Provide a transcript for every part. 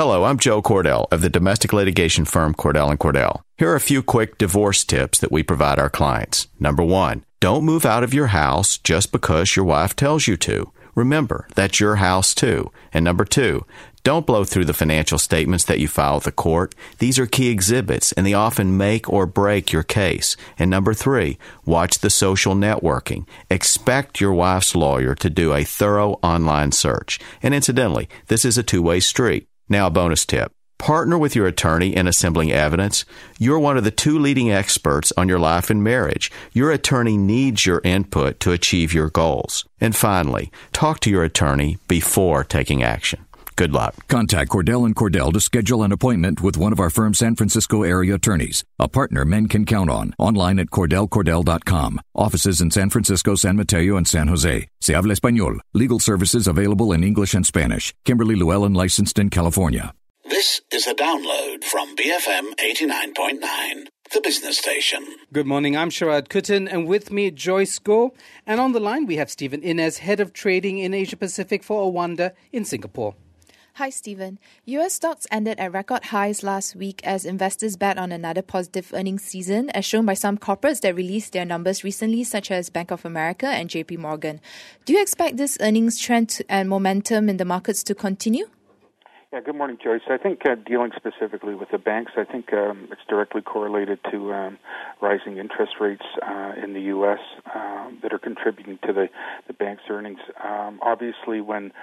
Hello, I'm Joe Cordell of the domestic litigation firm Cordell & Cordell. Here are a few quick divorce tips that we provide our clients. Number 1, don't move out of your house just because your wife tells you to. Remember, that's your house too. And number 2, don't blow through the financial statements that you file with the court. These are key exhibits, and they often make or break your case. And number 3, watch the social networking. Expect your wife's lawyer to do a thorough online search. And incidentally, this is a two-way street. Now, a bonus tip. Partner with your attorney in assembling evidence. You're one of the 2 leading experts on your life and marriage. Your attorney needs your input to achieve your goals. And finally, talk to your attorney before taking action. Good luck. Contact Cordell & Cordell to schedule an appointment with one of our firm's San Francisco area attorneys, a partner men can count on. Online at CordellCordell.com. Offices in San Francisco, San Mateo, and San Jose. Se habla español. Legal services available in English and Spanish. Kimberly Llewellyn, licensed in California. This is a download from BFM 89.9. The business station. Good morning, I'm Sharad Kuttan, and with me, Joyce Go. And on the line, we have Stephen Innes, Head of Trading in Asia Pacific for Awanda in Singapore. Hi, Stephen. U.S. stocks ended at record highs last week as investors bet on another positive earnings season, as shown by some corporates that released their numbers recently, such as Bank of America and JP Morgan. Do you expect this earnings trend and momentum in the markets to continue? Yeah, good morning, Joyce. I think dealing specifically with the banks, I think it's directly correlated to rising interest rates in the U.S. That are contributing to the bank's earnings. Obviously, when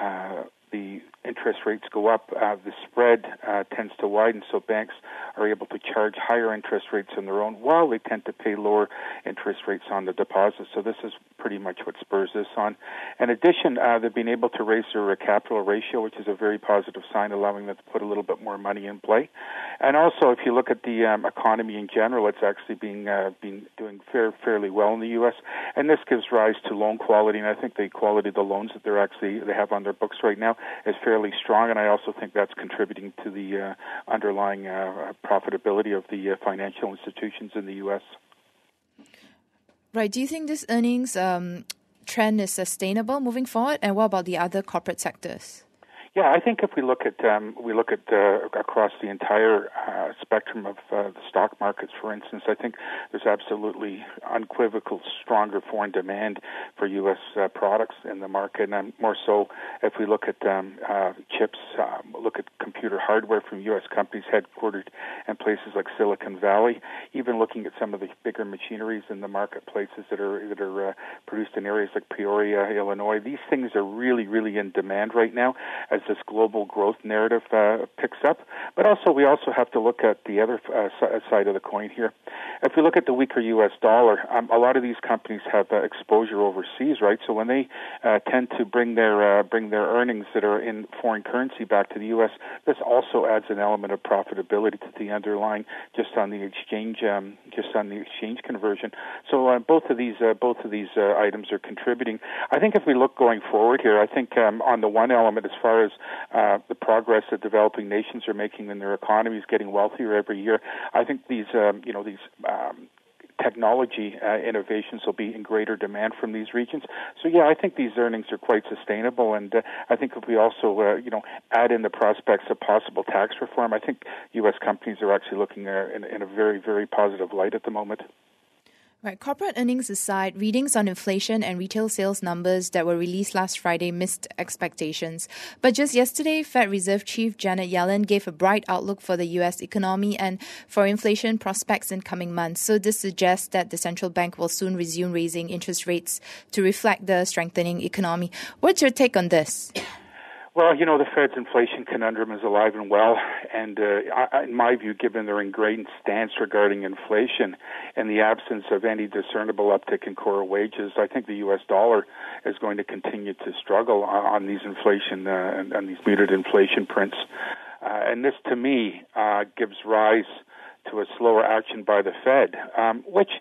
the interest rates go up, the spread tends to widen, so banks are able to charge higher interest rates on their own while they tend to pay lower interest rates on the deposits. So this is pretty much what spurs this on. In addition, they've been able to raise their capital ratio, which is a very positive sign, allowing them to put a little bit more money in play. And also, if you look at the economy in general, it's actually been doing fairly well in the U.S., and this gives rise to loan quality, and I think the quality of the loans that they have on their books right now is fairly strong, and I also think that's contributing to the underlying profitability of the financial institutions in the U.S. Right. Do you think this earnings trend is sustainable moving forward? And what about the other corporate sectors? Yeah, I think if we look at across the entire spectrum of the stock markets, for instance, I think there's absolutely unequivocal stronger foreign demand for U.S. products in the market, and more so if we look at chips, look at computer hardware from U.S. companies headquartered in places like Silicon Valley, even looking at some of the bigger machineries in the marketplaces that are produced in areas like Peoria, Illinois. These things are really, really in demand right now as this global growth narrative picks up. But we also have to look at the other side of the coin here. If we look at the weaker U.S. dollar, a lot of these companies have exposure overseas, right? So when they tend to bring their earnings that are in foreign currency back to the U.S., this also adds an element of profitability to the underlying just on the exchange conversion. So both of these items are contributing. I think if we look going forward here, I think on the one element, as far as the progress that developing nations are making in their economies, getting wealthier every year, I think these technology innovations will be in greater demand from these regions. So yeah, I think these earnings are quite sustainable, and I think if we also add in the prospects of possible tax reform, I think U.S. companies are actually looking in a very, very positive light at the moment. Right. Corporate earnings aside, readings on inflation and retail sales numbers that were released last Friday missed expectations. But just yesterday, Fed Reserve Chief Janet Yellen gave a bright outlook for the U.S. economy and for inflation prospects in coming months. So this suggests that the central bank will soon resume raising interest rates to reflect the strengthening economy. What's your take on this? Well, the Fed's inflation conundrum is alive and well, and in my view, given their ingrained stance regarding inflation and the absence of any discernible uptick in core wages, I think the U.S. dollar is going to continue to struggle on these inflation and these muted inflation prints. And this, to me, gives rise to a slower action by the Fed, which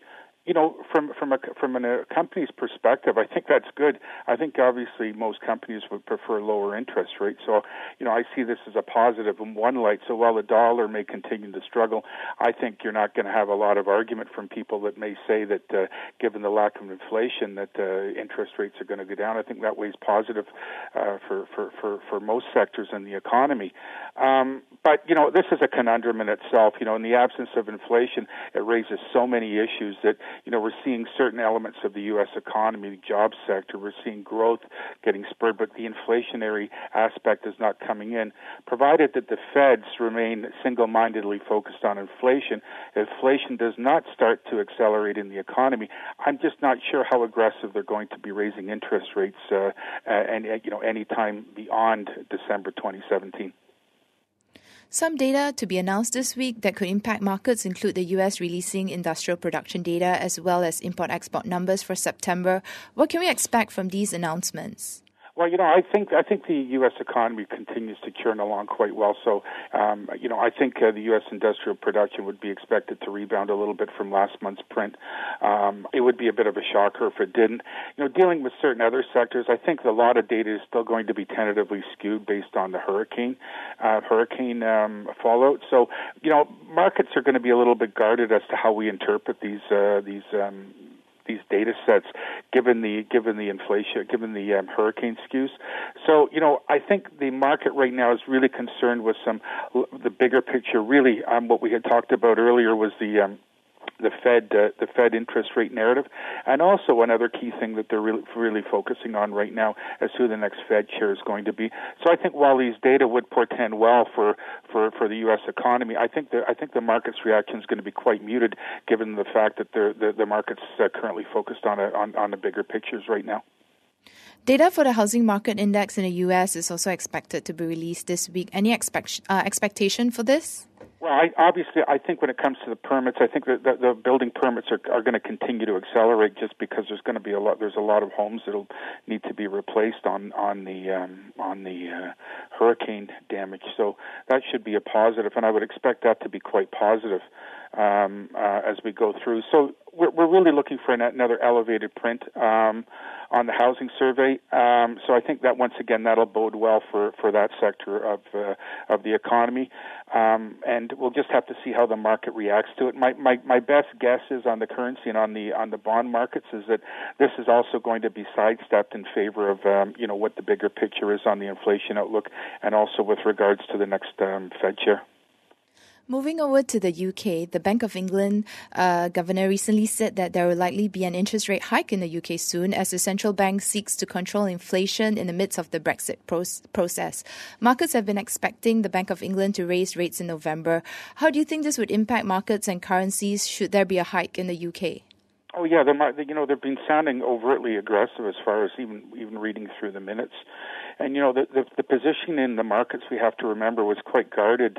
From a company's perspective, I think that's good. I think obviously most companies would prefer lower interest rates. So, I see this as a positive in one light. So while the dollar may continue to struggle, I think you're not going to have a lot of argument from people that may say that given the lack of inflation that interest rates are going to go down. I think that weighs positive for most sectors in the economy. But this is a conundrum in itself. In the absence of inflation, it raises so many issues that we're seeing certain elements of the U.S. economy, the job sector. We're seeing growth getting spurred, but the inflationary aspect is not coming in. Provided that the Feds remain single-mindedly focused on inflation, if inflation does not start to accelerate in the economy, I'm just not sure how aggressive they're going to be raising interest rates any time beyond December 2017. Some data to be announced this week that could impact markets include the U.S. releasing industrial production data as well as import-export numbers for September. What can we expect from these announcements? Well, I think the U.S. economy continues to churn along quite well. So, I think the U.S. industrial production would be expected to rebound a little bit from last month's print. It would be a bit of a shocker if it didn't. Dealing with certain other sectors, I think a lot of data is still going to be tentatively skewed based on the hurricane fallout. So, markets are going to be a little bit guarded as to how we interpret these data sets, given the inflation, given the hurricane skews. So, I think the market right now is really concerned with the bigger picture. Really, what we had talked about earlier was the Fed interest rate narrative, and also another key thing that they're really focusing on right now is who the next Fed chair is going to be. So I think while these data would portend well for the U.S. economy, I think the market's reaction is going to be quite muted, given the fact that the market's currently focused on the bigger pictures right now. Data for the housing market index in the U.S. is also expected to be released this week. Any expectation for this? Well, I think when it comes to the permits, I think that the building permits are going to continue to accelerate just because there's going to be there's a lot of homes that'll need to be replaced on the hurricane damage. So that should be a positive, and I would expect that to be quite positive as we go through. So we're really looking for another elevated print on the housing survey. So I think that once again that'll bode well for that sector of the economy. And we'll just have to see how the market reacts to it. My best guess is on the currency and on the bond markets is that this is also going to be sidestepped in favor of what the bigger picture is on the inflation outlook, and also with regards to the next Fed chair. Moving over to the UK, the Bank of England governor recently said that there will likely be an interest rate hike in the UK soon as the central bank seeks to control inflation in the midst of the Brexit process. Markets have been expecting the Bank of England to raise rates in November. How do you think this would impact markets and currencies should there be a hike in the UK? Oh yeah, they've been sounding overtly aggressive as far as even reading through the minutes, and the position in the markets, we have to remember, was quite guarded.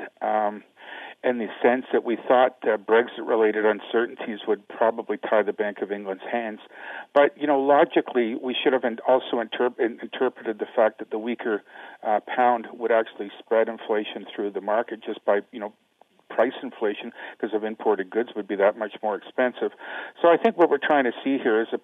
In the sense that we thought Brexit-related uncertainties would probably tie the Bank of England's hands. But, logically, we should have also interpreted the fact that the weaker pound would actually spread inflation through the market just by, price inflation, because of imported goods would be that much more expensive. So I think what we're trying to see here is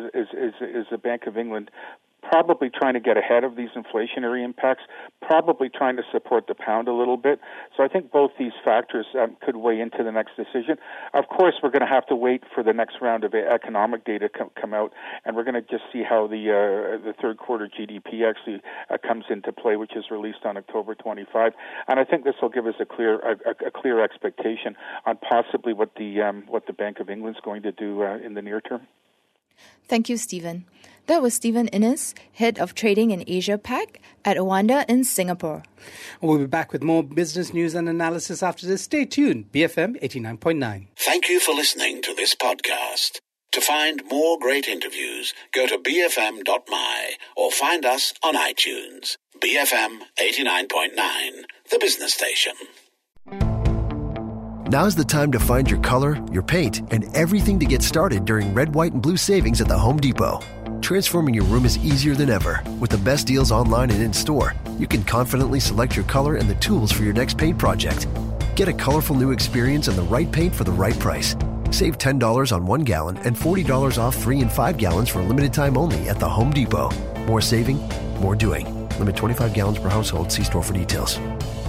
the Bank of England probably trying to get ahead of these inflationary impacts, probably trying to support the pound a little bit. So I think both these factors could weigh into the next decision. Of course, we're going to have to wait for the next round of economic data come out, and we're going to just see how the third quarter GDP actually comes into play, which is released on October 25. And I think this will give us a clear expectation on possibly what the Bank of England's going to do in the near term. Thank you, Stephen. That was Stephen Innes, Head of Trading in Asia Pac at Oanda in Singapore. We'll be back with more business news and analysis after this. Stay tuned. BFM 89.9. Thank you for listening to this podcast. To find more great interviews, go to bfm.my or find us on iTunes. BFM 89.9, the business station. Now's the time to find your color, your paint, and everything to get started during Red, White, and Blue savings at the Home Depot. Transforming your room is easier than ever. With the best deals online and in-store, you can confidently select your color and the tools for your next paint project. Get a colorful new experience and the right paint for the right price. Save $10 on 1 gallon and $40 off 3 and 5 gallons for a limited time only at the Home Depot. More saving, more doing. Limit 25 gallons per household. See store for details.